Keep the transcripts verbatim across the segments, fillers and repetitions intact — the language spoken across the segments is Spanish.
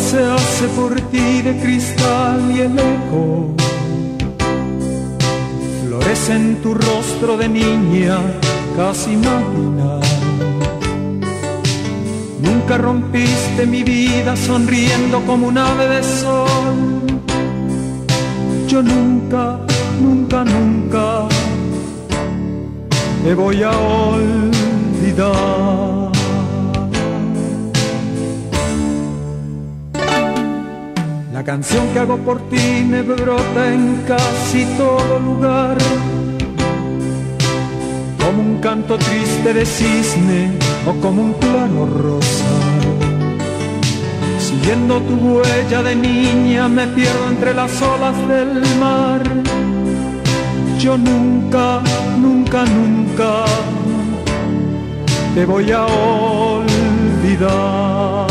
se hace por ti de cristal y el eco florece en tu rostro de niña casi matinal. Nunca rompiste mi vida sonriendo como un ave de sol. Yo nunca, nunca, nunca te voy a olvidar. La canción que hago por ti me brota en casi todo lugar, como un canto triste de cisne o como un plano rosal. Siguiendo tu huella de niña me pierdo entre las olas del mar. Yo nunca, nunca, nunca te voy a olvidar.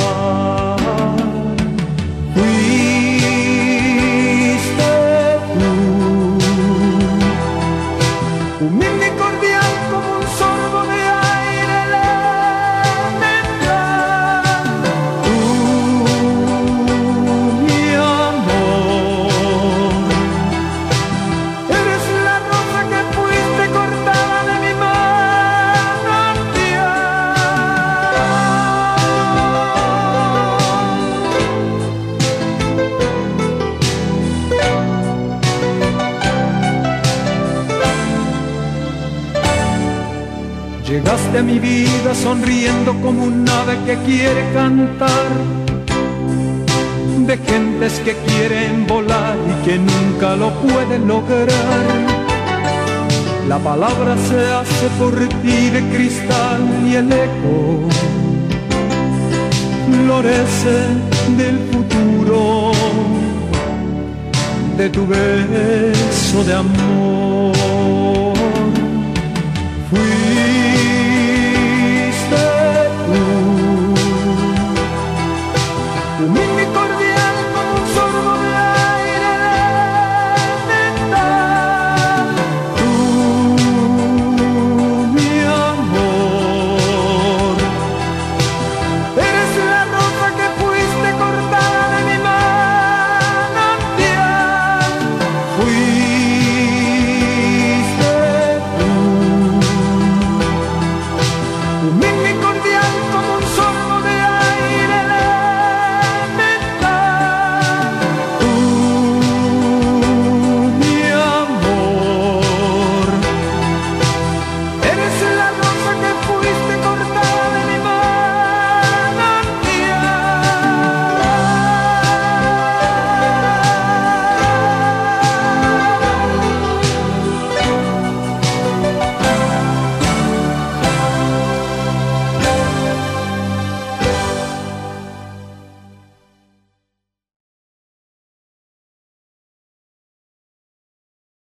Humilde y cordial como un sorbo de aire elemental. Tú, mi amor, eres la rosa que fuiste cortada de mi Llegaste a mi vida sonriendo como un ave que quiere cantar, de gentes que quieren volar y que nunca lo pueden lograr. La palabra se hace por ti de cristal y el eco florece del futuro de tu beso de amor.